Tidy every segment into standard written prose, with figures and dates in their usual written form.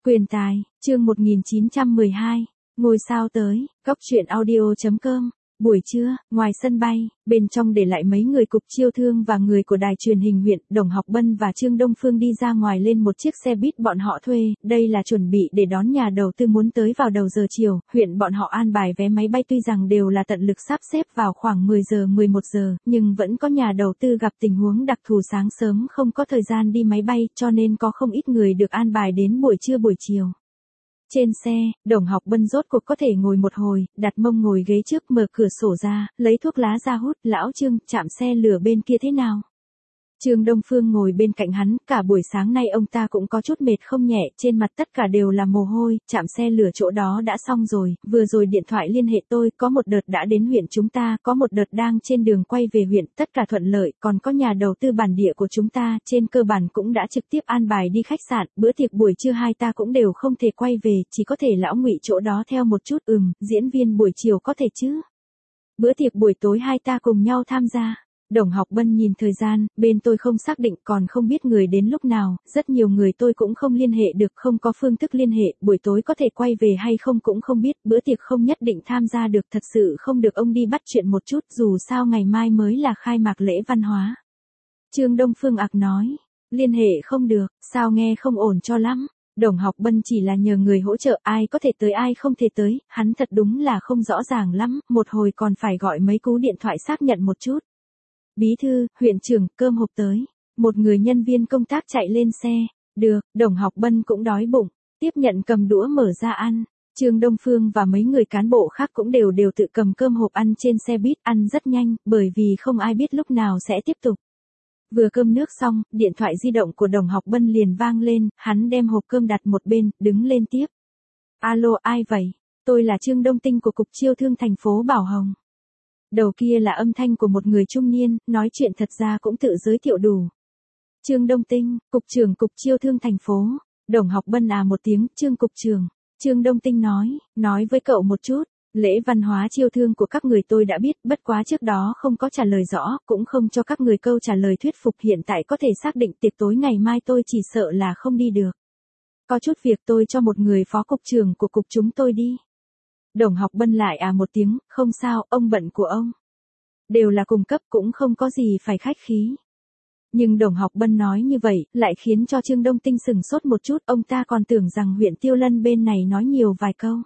Quyền tài, chương 1912, ngôi sao tới, góc truyện audio.com. Buổi trưa, ngoài sân bay, bên trong để lại mấy người cục chiêu thương và người của đài truyền hình huyện, Đồng Học Bân và Trương Đông Phương đi ra ngoài lên một chiếc xe buýt bọn họ thuê, đây là chuẩn bị để đón nhà đầu tư muốn tới vào đầu giờ chiều, huyện bọn họ an bài vé máy bay tuy rằng đều là tận lực sắp xếp vào khoảng 10 giờ 11 giờ, nhưng vẫn có nhà đầu tư gặp tình huống đặc thù sáng sớm không có thời gian đi máy bay, cho nên có không ít người được an bài đến buổi trưa buổi chiều. Trên xe, Đồng Học Bân rốt cuộc có thể ngồi một hồi, đặt mông ngồi ghế trước mở cửa sổ ra, lấy thuốc lá ra hút, lão Trương, chạm xe lửa bên kia thế nào? Trương Đông Phương ngồi bên cạnh hắn, cả buổi sáng nay ông ta cũng có chút mệt không nhẹ, trên mặt tất cả đều là mồ hôi, chạm xe lửa chỗ đó đã xong rồi, vừa rồi điện thoại liên hệ tôi, có một đợt đã đến huyện chúng ta, có một đợt đang trên đường quay về huyện, tất cả thuận lợi, còn có nhà đầu tư bản địa của chúng ta, trên cơ bản cũng đã trực tiếp an bài đi khách sạn, bữa tiệc buổi trưa hai ta cũng đều không thể quay về, chỉ có thể lão Ngụy chỗ đó theo một chút, diễn viên buổi chiều có thể chứ. Bữa tiệc buổi tối hai ta cùng nhau tham gia. Đồng Học Bân nhìn thời gian, bên tôi không xác định còn không biết người đến lúc nào, rất nhiều người tôi cũng không liên hệ được, không có phương thức liên hệ, buổi tối có thể quay về hay không cũng không biết, bữa tiệc không nhất định tham gia được, thật sự không được ông đi bắt chuyện một chút, dù sao ngày mai mới là khai mạc lễ văn hóa. Trương Đông Phương ạc nói, liên hệ không được, sao nghe không ổn cho lắm. Đồng Học Bân chỉ là nhờ người hỗ trợ, ai có thể tới ai không thể tới, hắn thật đúng là không rõ ràng lắm, một hồi còn phải gọi mấy cú điện thoại xác nhận một chút. Bí thư, huyện trưởng, cơm hộp tới. Một người nhân viên công tác chạy lên xe. Được, Đồng Học Bân cũng đói bụng. Tiếp nhận cầm đũa mở ra ăn. Trương Đông Phương và mấy người cán bộ khác cũng đều tự cầm cơm hộp ăn trên xe buýt, ăn rất nhanh, bởi vì không ai biết lúc nào sẽ tiếp tục. Vừa cơm nước xong, điện thoại di động của Đồng Học Bân liền vang lên, hắn đem hộp cơm đặt một bên, đứng lên tiếp. Alo, ai vậy? Tôi là Trương Đông Tinh của Cục Chiêu thương thành phố Bảo Hồng. Đầu kia là âm thanh của một người trung niên, nói chuyện thật ra cũng tự giới thiệu đủ. Trương Đông Tinh, Cục trưởng Cục Chiêu thương thành phố. Đồng Học Bân một tiếng, Trương Cục trưởng. Trương Đông Tinh nói với cậu một chút, lễ văn hóa chiêu thương của các người tôi đã biết, bất quá trước đó không có trả lời rõ, cũng không cho các người câu trả lời thuyết phục, hiện tại có thể xác định tiệc tối ngày mai tôi chỉ sợ là không đi được. Có chút việc tôi cho một người phó cục trưởng của cục chúng tôi đi. Đồng Học Bân lại một tiếng, không sao, ông bận của ông. Đều là cùng cấp cũng không có gì phải khách khí. Nhưng Đồng Học Bân nói như vậy, lại khiến cho Trương Đông Tinh sửng sốt một chút, ông ta còn tưởng rằng huyện Tiêu Lân bên này nói nhiều vài câu.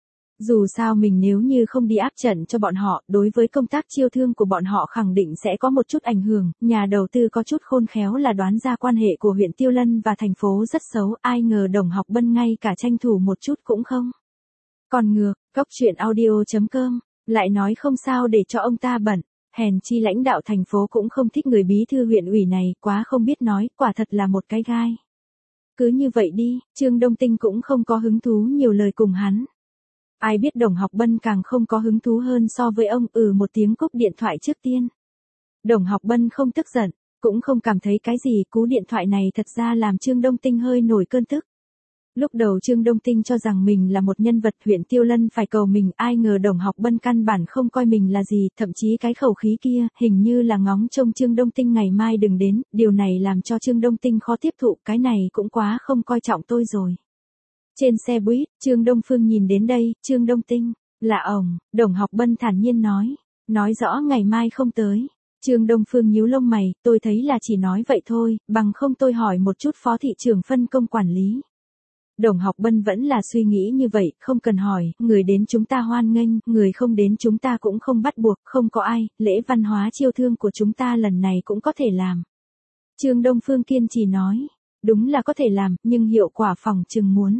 Dù sao mình nếu như không đi áp trận cho bọn họ, đối với công tác chiêu thương của bọn họ khẳng định sẽ có một chút ảnh hưởng, nhà đầu tư có chút khôn khéo là đoán ra quan hệ của huyện Tiêu Lân và thành phố rất xấu, ai ngờ Đồng Học Bân ngay cả tranh thủ một chút cũng không. Còn ngược, góc truyện audio.com, lại nói không sao để cho ông ta bận, hèn chi lãnh đạo thành phố cũng không thích người bí thư huyện ủy này, quá không biết nói, quả thật là một cái gai. Cứ như vậy đi, Trương Đông Tinh cũng không có hứng thú nhiều lời cùng hắn. Ai biết Đồng Học Bân càng không có hứng thú hơn so với ông, một tiếng cúp điện thoại trước tiên. Đồng Học Bân không tức giận, cũng không cảm thấy cái gì, cú điện thoại này thật ra làm Trương Đông Tinh hơi nổi cơn tức. Lúc đầu Trương Đông Tinh cho rằng mình là một nhân vật huyện Tiêu Lân phải cầu mình, ai ngờ Đồng Học Bân căn bản không coi mình là gì, thậm chí cái khẩu khí kia, hình như là ngóng trông Trương Đông Tinh ngày mai đừng đến, điều này làm cho Trương Đông Tinh khó tiếp thụ, cái này cũng quá không coi trọng tôi rồi. Trên xe buýt, Trương Đông Phương nhìn đến đây, Trương Đông Tinh, là ổng, Đồng Học Bân thản nhiên nói rõ ngày mai không tới. Trương Đông Phương nhíu lông mày, tôi thấy là chỉ nói vậy thôi, bằng không tôi hỏi một chút phó thị trưởng phân công quản lý. Đồng Học Bân vẫn là suy nghĩ như vậy, không cần hỏi, người đến chúng ta hoan nghênh, người không đến chúng ta cũng không bắt buộc, không có ai, lễ văn hóa chiêu thương của chúng ta lần này cũng có thể làm. Trương Đông Phương kiên trì nói, đúng là có thể làm, nhưng hiệu quả phòng chừng muốn.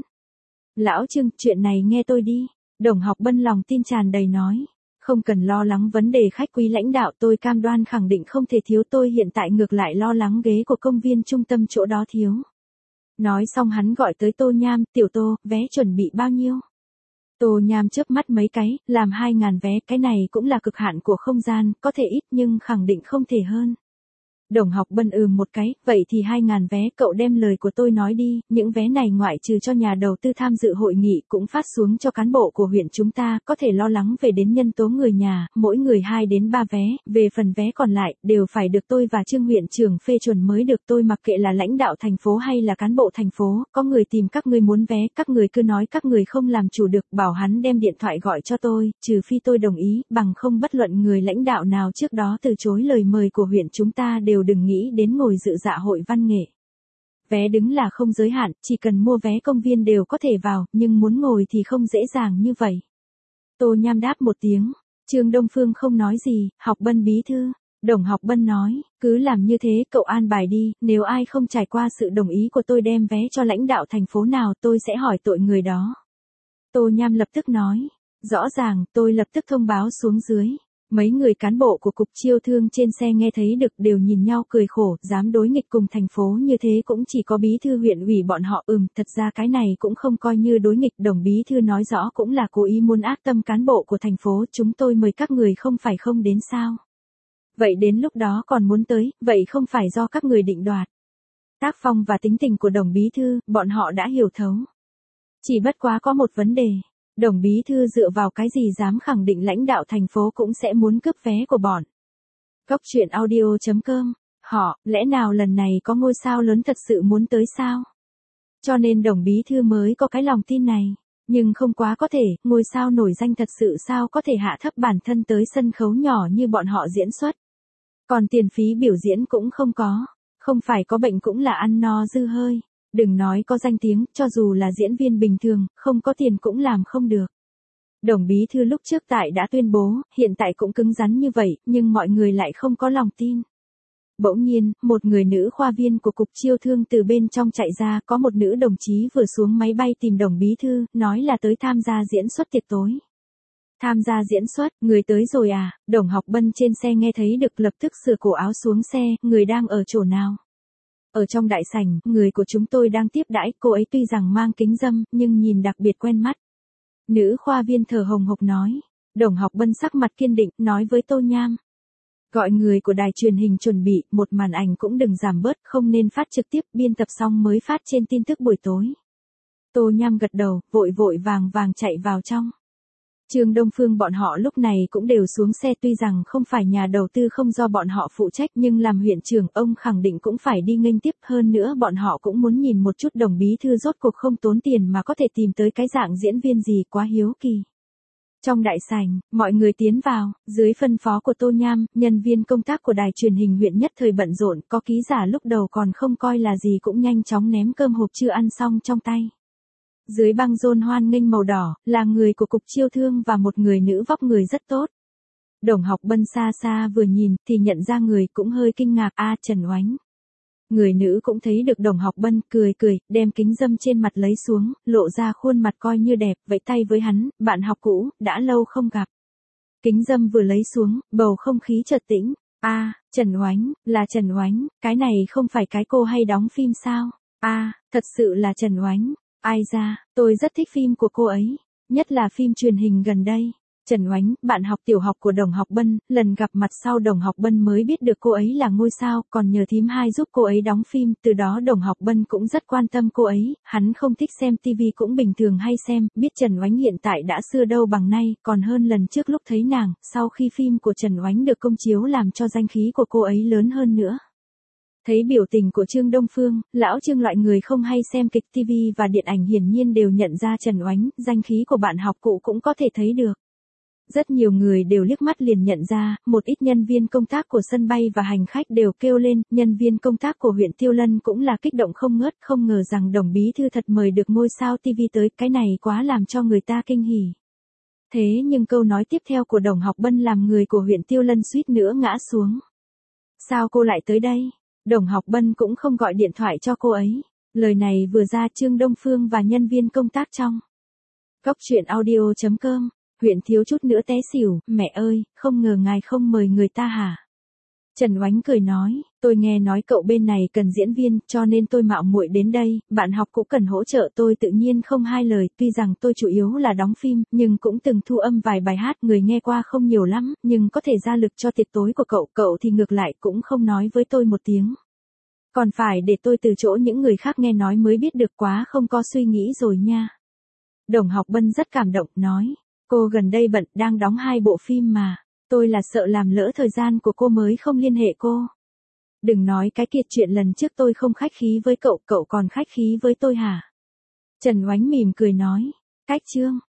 Lão Trương, chuyện này nghe tôi đi. Đồng Học Bân lòng tin tràn đầy nói. Không cần lo lắng vấn đề khách quý lãnh đạo, tôi cam đoan khẳng định không thể thiếu, tôi hiện tại ngược lại lo lắng ghế của công viên trung tâm chỗ đó thiếu. Nói xong hắn gọi tới Tô Nham, tiểu Tô, vé chuẩn bị bao nhiêu? Tô Nham chớp mắt mấy cái, làm 2.000 vé, cái này cũng là cực hạn của không gian, có thể ít nhưng khẳng định không thể hơn. Đồng Học Bân một cái, vậy thì 2.000 vé, cậu đem lời của tôi nói đi, những vé này ngoại trừ cho nhà đầu tư tham dự hội nghị cũng phát xuống cho cán bộ của huyện chúng ta, có thể lo lắng về đến nhân tố người nhà, mỗi người 2 đến 3 vé, về phần vé còn lại, đều phải được tôi và Trương huyện trưởng phê chuẩn mới được, tôi mặc kệ là lãnh đạo thành phố hay là cán bộ thành phố, có người tìm các ngươi muốn vé, các người cứ nói các người không làm chủ được, bảo hắn đem điện thoại gọi cho tôi, trừ phi tôi đồng ý, bằng không bất luận người lãnh đạo nào trước đó từ chối lời mời của huyện chúng ta đều đừng nghĩ đến ngồi dự dạ hội văn nghệ. Vé đứng là không giới hạn, chỉ cần mua vé công viên đều có thể vào, nhưng muốn ngồi thì không dễ dàng như vậy. Tô Nham đáp một tiếng, Trương Đông Phương không nói gì, Học Bân bí thư. Đồng Học Bân nói, cứ làm như thế, cậu an bài đi, nếu ai không trải qua sự đồng ý của tôi đem vé cho lãnh đạo thành phố nào tôi sẽ hỏi tội người đó. Tô Nham lập tức nói, rõ ràng, tôi lập tức thông báo xuống dưới. Mấy người cán bộ của cục chiêu thương trên xe nghe thấy được đều nhìn nhau cười khổ, dám đối nghịch cùng thành phố như thế cũng chỉ có bí thư huyện ủy bọn họ. Thật ra cái này cũng không coi như đối nghịch, Đồng bí thư nói rõ cũng là cố ý muốn ác tâm cán bộ của thành phố, chúng tôi mời các người không phải không đến sao. Vậy đến lúc đó còn muốn tới, vậy không phải do các người định đoạt. Tác phong và tính tình của Đồng bí thư, bọn họ đã hiểu thấu. Chỉ bất quá có một vấn đề. Đồng bí thư dựa vào cái gì dám khẳng định lãnh đạo thành phố cũng sẽ muốn cướp vé của bọn. Góc truyện audio.com, lẽ nào lần này có ngôi sao lớn thật sự muốn tới sao? Cho nên Đồng bí thư mới có cái lòng tin này. Nhưng không quá có thể, ngôi sao nổi danh thật sự sao có thể hạ thấp bản thân tới sân khấu nhỏ như bọn họ diễn xuất. Còn tiền phí biểu diễn cũng không có. Không phải có bệnh cũng là ăn no dư hơi. Đừng nói có danh tiếng, cho dù là diễn viên bình thường, không có tiền cũng làm không được. Đồng bí thư lúc trước tại đã tuyên bố, hiện tại cũng cứng rắn như vậy, nhưng mọi người lại không có lòng tin. Bỗng nhiên, một người nữ khoa viên của cục chiêu thương từ bên trong chạy ra, có một nữ đồng chí vừa xuống máy bay tìm Đồng bí thư, nói là tới tham gia diễn xuất tiệc tối. Tham gia diễn xuất, người tới rồi à? Đồng Học Bân trên xe nghe thấy được lập tức sửa cổ áo xuống xe, người đang ở chỗ nào? Ở trong đại sảnh, người của chúng tôi đang tiếp đãi, cô ấy tuy rằng mang kính râm, nhưng nhìn đặc biệt quen mắt. Nữ khoa viên thở hồng hộc nói. Đồng Học Bân sắc mặt kiên định, nói với Tô Nham. Gọi người của đài truyền hình chuẩn bị, một màn ảnh cũng đừng giảm bớt, không nên phát trực tiếp, biên tập xong mới phát trên tin tức buổi tối. Tô Nham gật đầu, vội vội vàng vàng chạy vào trong. Trương Đông Phương bọn họ lúc này cũng đều xuống xe, tuy rằng không phải nhà đầu tư không do bọn họ phụ trách, nhưng làm huyện trưởng ông khẳng định cũng phải đi nghênh tiếp, hơn nữa bọn họ cũng muốn nhìn một chút Đồng bí thư rốt cuộc không tốn tiền mà có thể tìm tới cái dạng diễn viên gì, quá hiếu kỳ. Trong đại sảnh, mọi người tiến vào, dưới phân phó của Tô Nham, nhân viên công tác của đài truyền hình huyện nhất thời bận rộn, có ký giả lúc đầu còn không coi là gì cũng nhanh chóng ném cơm hộp chưa ăn xong trong tay. Dưới băng rôn hoan nghênh màu đỏ, là người của cục chiêu thương và một người nữ vóc người rất tốt. Đồng Học Bân xa xa vừa nhìn, thì nhận ra người, cũng hơi kinh ngạc, Trần Oánh. Người nữ cũng thấy được Đồng Học Bân, cười, đem kính râm trên mặt lấy xuống, lộ ra khuôn mặt coi như đẹp, vẫy tay với hắn, bạn học cũ, đã lâu không gặp. Kính râm vừa lấy xuống, bầu không khí chợt tĩnh. Trần Oánh, là Trần Oánh, cái này không phải cái cô hay đóng phim sao? Thật sự là Trần Oánh. Ai ra, tôi rất thích phim của cô ấy, nhất là phim truyền hình gần đây. Trần Oánh, bạn học tiểu học của Đồng Học Bân, lần gặp mặt sau Đồng Học Bân mới biết được cô ấy là ngôi sao, còn nhờ thím hai giúp cô ấy đóng phim, từ đó Đồng Học Bân cũng rất quan tâm cô ấy, hắn không thích xem TV cũng bình thường hay xem, biết Trần Oánh hiện tại đã xưa đâu bằng nay, còn hơn lần trước lúc thấy nàng, sau khi phim của Trần Oánh được công chiếu làm cho danh khí của cô ấy lớn hơn nữa. Thấy biểu tình của Trương Đông Phương, lão Trương loại người không hay xem kịch TV và điện ảnh hiển nhiên đều nhận ra Trần Oánh, danh khí của bạn học cũ cũng có thể thấy được. Rất nhiều người đều liếc mắt liền nhận ra, một ít nhân viên công tác của sân bay và hành khách đều kêu lên, nhân viên công tác của huyện Tiêu Lân cũng là kích động không ngớt, không ngờ rằng Đồng bí thư thật mời được ngôi sao TV tới, cái này quá làm cho người ta kinh hỉ. Thế nhưng câu nói tiếp theo của Đồng Học Bân làm người của huyện Tiêu Lân suýt nữa ngã xuống. Sao cô lại tới đây? Đồng Học Bân cũng không gọi điện thoại cho cô ấy. Lời này vừa ra Trương Đông Phương và nhân viên công tác trong góc truyện audio.com, huyện thiếu chút nữa té xỉu, mẹ ơi, không ngờ ngài không mời người ta hả? Trần Oánh cười nói, tôi nghe nói cậu bên này cần diễn viên, cho nên tôi mạo muội đến đây, bạn học cũng cần hỗ trợ tôi tự nhiên không hai lời, tuy rằng tôi chủ yếu là đóng phim, nhưng cũng từng thu âm vài bài hát người nghe qua không nhiều lắm, nhưng có thể ra lực cho tiệc tối của cậu thì ngược lại cũng không nói với tôi một tiếng. Còn phải để tôi từ chỗ những người khác nghe nói mới biết được, quá không có suy nghĩ rồi nha. Đồng Học Bân rất cảm động, nói, cô gần đây bận đang đóng 2 bộ phim mà. Tôi là sợ làm lỡ thời gian của cô mới không liên hệ cô. Đừng nói cái kiệt chuyện lần trước tôi không khách khí với cậu còn khách khí với tôi hả? Trần Oánh mỉm cười nói, cách chương.